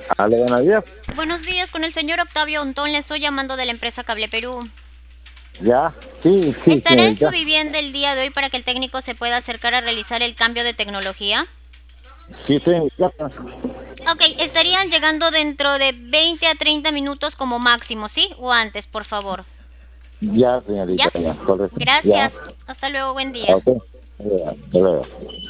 Aló, buenos días. Buenos días, con el señor Octavio Ontón, le estoy llamando de la empresa Cable Perú. Ya, sí, sí, ¿Estará en su señorita. vivienda el día de hoy para que el técnico se pueda acercar a realizar el cambio de tecnología? Sí, estoy en mi casa. Ok, estarían llegando dentro de 20 a 30 minutos como máximo, ¿sí? O antes, por favor. Ya, ¿Ya? señorita, ya, correcto. Ya, Gracias. Hasta luego, buen día. ok. Ya, hasta luego.